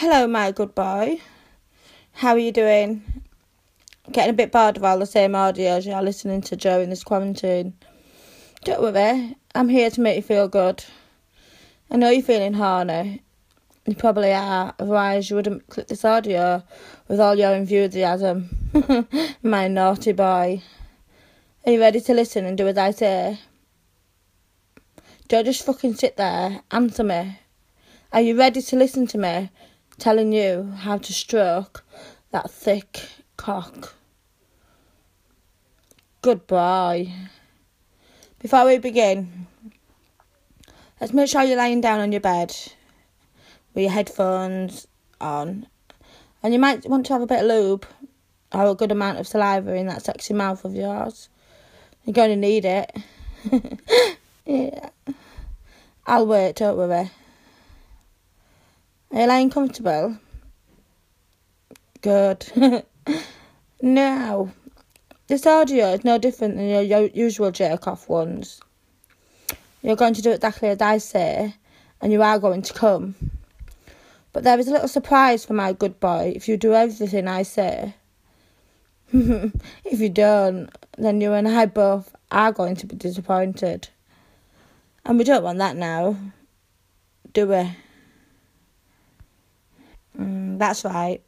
Hello, my good boy. How are you doing? Getting a bit bored of all the same audios you're listening to during this quarantine. Don't worry, I'm here to make you feel good. I know you're feeling horny. You probably are, otherwise you wouldn't click this audio with all your enthusiasm. My naughty boy. Are you ready to listen and do as I say? Don't just fucking sit there. Answer me. Are you ready to listen to me telling you how to stroke that thick cock? Good boy. Before we begin, let's make sure you're lying down on your bed with your headphones on. And you might want to have a bit of lube or a good amount of saliva in that sexy mouth of yours. You're going to need it. Yeah. I'll wait, don't worry. Are you lying comfortable? Good. Now, this audio is no different than your usual jerk-off ones. You're going to do exactly as I say, and you are going to come. But there is a little surprise for my good boy if you do everything I say. If you don't, then you and I both are going to be disappointed. And we don't want that now, do we? That's right.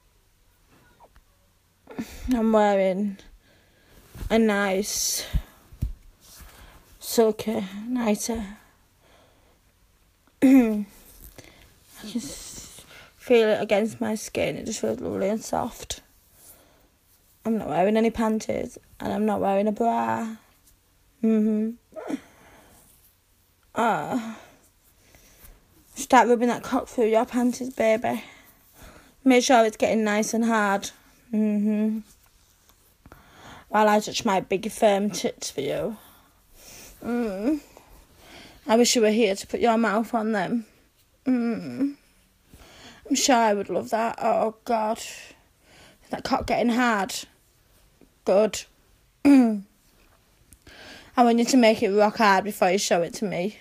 I'm wearing a nice, silky, nicer. I can feel it against my skin. It just feels lovely and soft. I'm not wearing any panties, and I'm not wearing a bra. Start rubbing that cock through your panties, baby. Make sure it's getting nice and hard. While I touch my big firm tits for you. I wish you were here to put your mouth on them. I'm sure I would love that. Oh, God. That cock getting hard. Good. I want you to make it rock hard before you show it to me.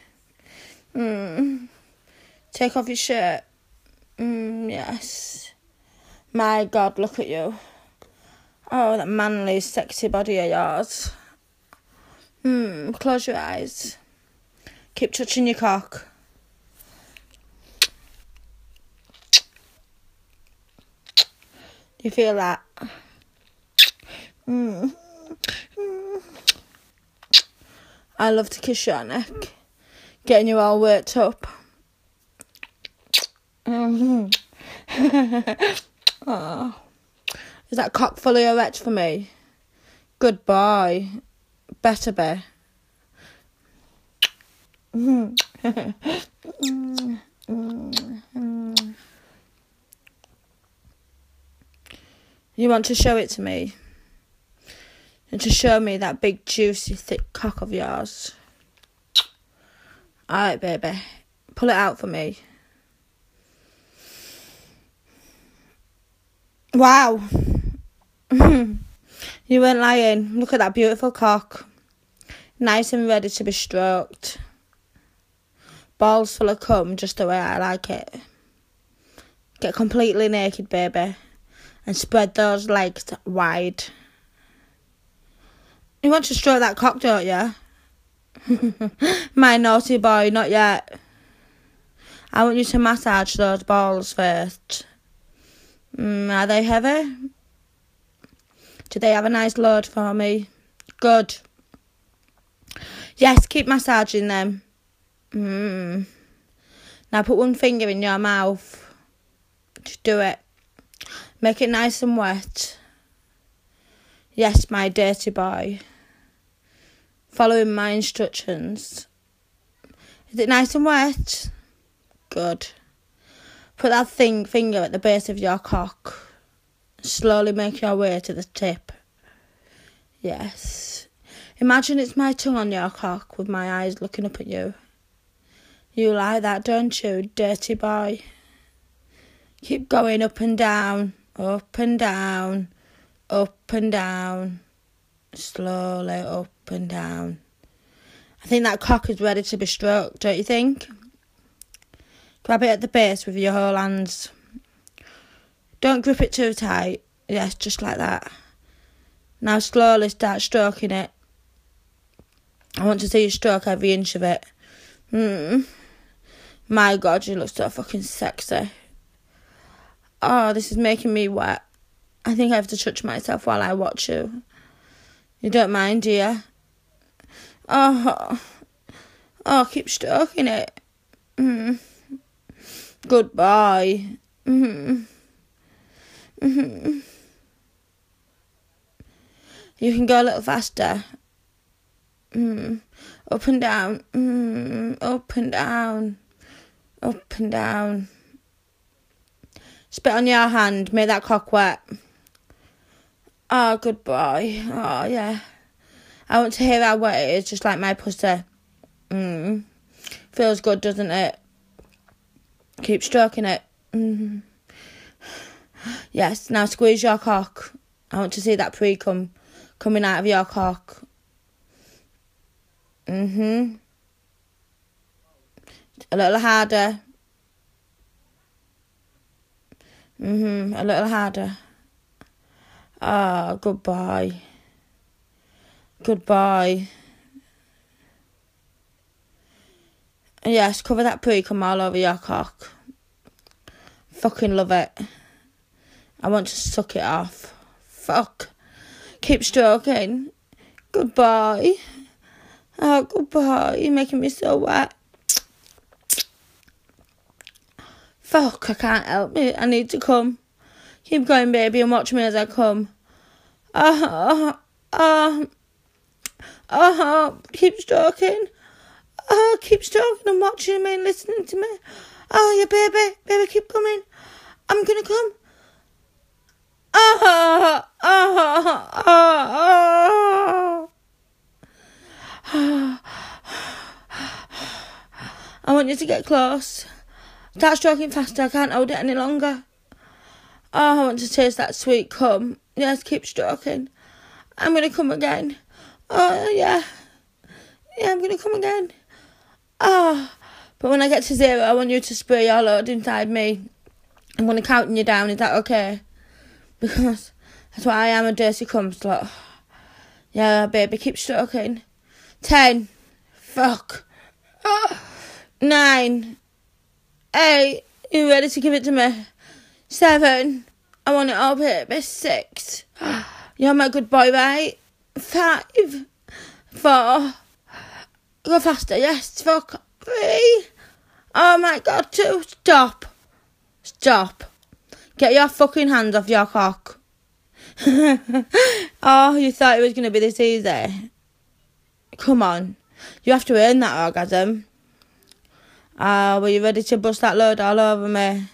Take off your shirt. Yes. My God, look at you. Oh, that manly, sexy body of yours. Close your eyes. Keep touching your cock. You feel that? I love to kiss your neck. Getting you all worked up. Oh. Is that cock fully erect for me? Good boy. Better be. You want to show it to me? And to show me that big, juicy, thick cock of yours? Alright, baby. Pull it out for me. Wow. You weren't lying. Look at that beautiful cock. Nice and ready to be stroked. Balls full of cum, just the way I like it. Get completely naked, baby. And spread those legs wide. You want to stroke that cock, don't you? My naughty boy, not yet. I want you to massage those balls first. Are they heavy? Do they have a nice load for me? Good. Yes, keep massaging them. Now put one finger in your mouth. Just do it. Make it nice and wet. Yes, my dirty boy. Following my instructions. Is it nice and wet? Good. Put that finger at the base of your cock. Slowly make your way to the tip. Yes. Imagine it's my tongue on your cock with my eyes looking up at you. You like that, don't you, dirty boy? Keep going up and down, up and down, up and down. Slowly up and down. I think that cock is ready to be stroked, don't you think? Grab it at the base with your whole hands. Don't grip it too tight. Yes, just like that. Now slowly start stroking it. I want to see you stroke every inch of it. My God, you look so fucking sexy. Oh, this is making me wet. I think I have to touch myself while I watch you. You don't mind, do you? Oh, keep stroking it. Goodbye. You can go a little faster. Up and down. Up and down. Up and down. Spit on your hand. Make that cock wet. Oh, good boy. Oh, yeah. I want to hear how wet it is, just like my pussy. Feels good, doesn't it? Keep stroking it. Yes, now squeeze your cock. I want to see that pre-cum coming out of your cock. A little harder. A little harder. Oh, goodbye. Goodbye. Yes, cover that pre-cum all over your cock. Fucking love it. I want to suck it off. Fuck. Keep stroking. Goodbye. Oh, goodbye. You're making me so wet. Fuck, I can't help it. I need to come. Keep going, baby, and watch me as I come. Keep stroking. Keep stroking and watching me and listening to me. Oh, yeah, baby, keep coming. I'm gonna come. I want you to get close. Start stroking faster. I can't hold it any longer. Oh, I want to taste that sweet cum. Yes, keep stroking. I'm going to come again. Oh, yeah. Yeah, I'm going to come again. Oh, but when I get to 0, I want you to spray your load inside me. I'm going to count you down. Is that okay? Because that's why I am a dirty cum slut. Yeah, baby, keep stroking. 10. Fuck. 9. 8. You ready to give it to me? 7. I want it all, baby. 6. You're my good boy, right? 5. 4. Go faster. Yes. Fuck. 3. Oh my God. 2. Stop. Get your fucking hands off your cock. Oh, you thought it was going to be this easy? Come on. You have to earn that orgasm. Were you ready to bust that load all over me?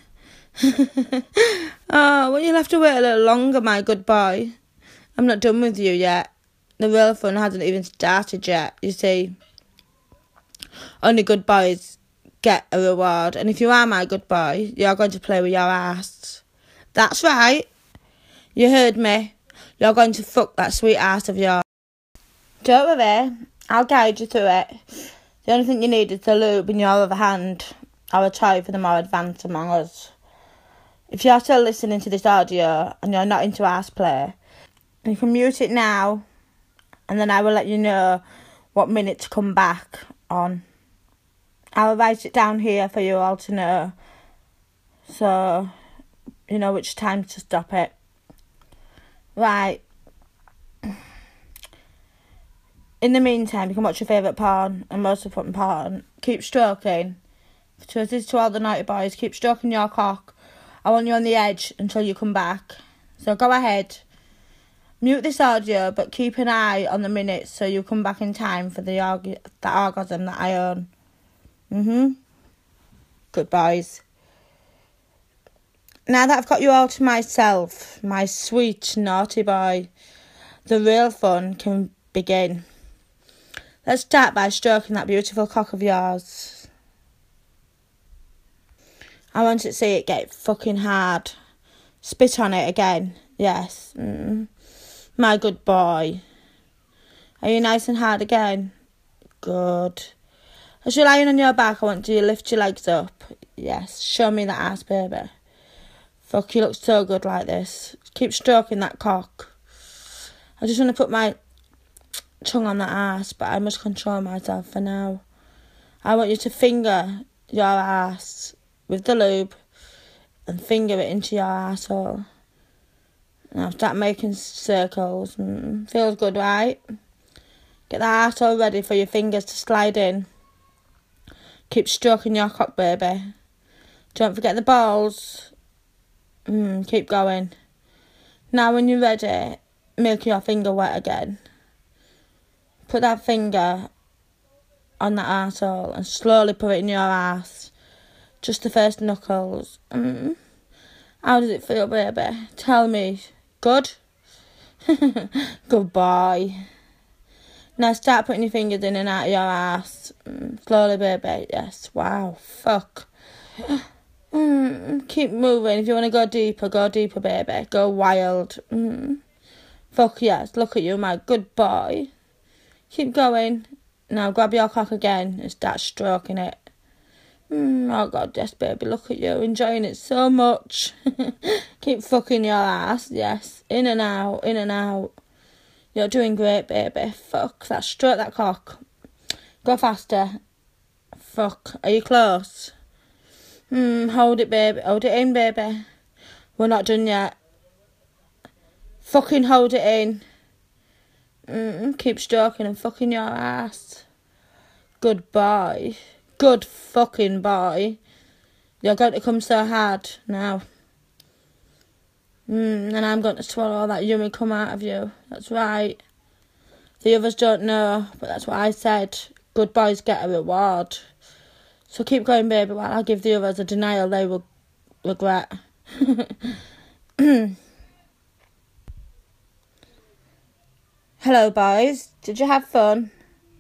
Well, you'll have to wait a little longer, my good boy. I'm not done with you yet. The real fun hasn't even started yet, you see. Only good boys get a reward. And if you are my good boy, you're going to play with your ass. That's right. You heard me. You're going to fuck that sweet ass of yours. Don't worry. I'll guide you through it. The only thing you need is the lube in your other hand, or a toy for the more advanced among us. If you're still listening to this audio and you're not into ass play, you can mute it now, and then I will let you know what minute to come back on. I'll write it down here for you all to know, so you know which time to stop it. Right. In the meantime, you can watch your favourite porn and most of fun porn. Keep stroking. So this is to all the naughty boys. Keep stroking your cock. I want you on the edge until you come back. So go ahead. Mute this audio, but keep an eye on the minutes so you come back in time for the orgasm that I own. Good boys. Now that I've got you all to myself, my sweet naughty boy, the real fun can begin. Let's start by stroking that beautiful cock of yours. I want to see it get fucking hard. Spit on it again. Yes. My good boy. Are you nice and hard again? Good. As you're lying on your back, I want you to lift your legs up. Yes. Show me that ass, baby. Fuck, you look so good like this. Keep stroking that cock. I just want to put my tongue on that ass, but I must control myself for now. I want you to finger your ass with the lube and finger it into your asshole. Now start making circles. Feels good, right? Get that asshole ready for your fingers to slide in. Keep stroking your cock, baby. Don't forget the balls. Keep going. Now when you're ready, make your finger wet again. Put that finger on that arsehole and slowly put it in your ass. Just the first knuckles. How does it feel, baby? Tell me. Good? Goodbye. Now start putting your fingers in and out of your ass. Slowly, baby. Yes. Wow. Fuck. Keep moving. If you want to go deeper, baby. Go wild. Fuck yes. Look at you, my good boy. Keep going. Now grab your cock again and start stroking it. Oh God, yes, baby, look at you, enjoying it so much. Keep fucking your ass, yes. In and out, in and out. You're doing great, baby. Fuck, stroke that cock. Go faster. Fuck, are you close? Hold it, baby. Hold it in, baby. We're not done yet. Fucking hold it in. Keep stroking and fucking your ass. Good boy. Good fucking boy. You're going to come so hard now. And I'm going to swallow all that yummy come out of you. That's right. The others don't know, but that's what I said. Good boys get a reward. So keep going, baby, while I give the others a denial they will regret. Hello, boys. Did you have fun?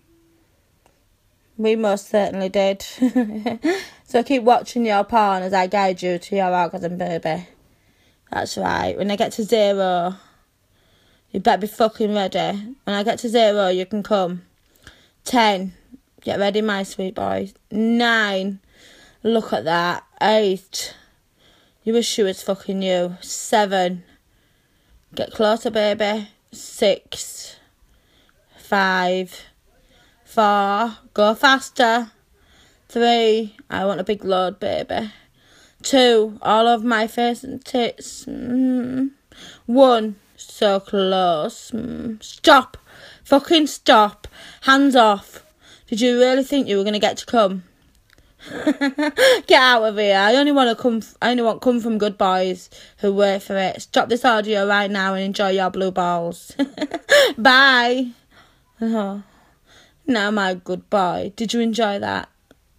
We most certainly did. So keep watching your porn as I guide you to your orgasm, baby. That's right. When I get to 0, you better be fucking ready. When I get to 0, you can come. 10. Get ready, my sweet boy. 9. Look at that. 8. You wish she was fucking you. 7. Get closer, baby. 6. 5. 4. Go faster. 3. I want a big load, baby. 2. All over my face and tits. 1. So close. Stop. Fucking stop. Hands off. Did you really think you were going to get to come? Get out of here. I only want come from good boys who work for it. Stop this audio right now and enjoy your blue balls. Bye. Oh. Now, my good boy, did you enjoy that?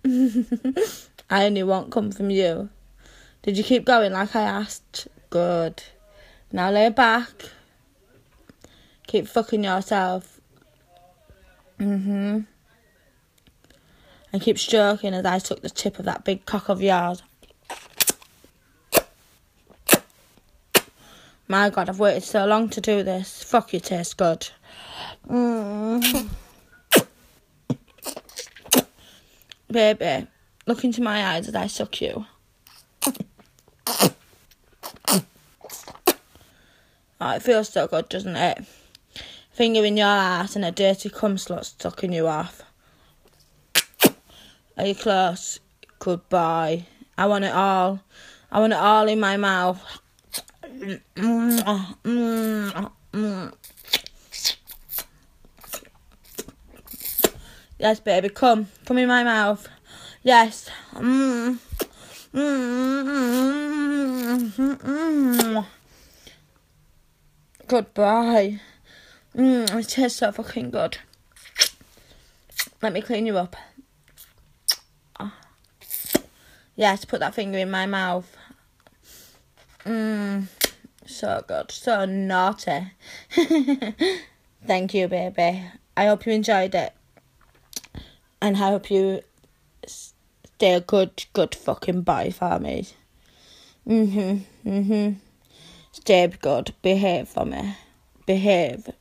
I only want come from you. Did you keep going like I asked? Good. Now lay back. Keep fucking yourself. And keep stroking as I suck the tip of that big cock of yours. My God, I've waited so long to do this. Fuck, you taste good. Baby, look into my eyes as I suck you. Oh, it feels so good, doesn't it? Finger in your ass and a dirty cum slut sucking you off. Are you close? Goodbye. I want it all. I want it all in my mouth. Yes, baby, come. Come in my mouth. Yes. Goodbye. It tastes so fucking good. Let me clean you up. Yes, put that finger in my mouth. So good. So naughty. Thank you, baby. I hope you enjoyed it. And I hope you stay a good fucking boy for me. Stay good. Behave for me. Behave.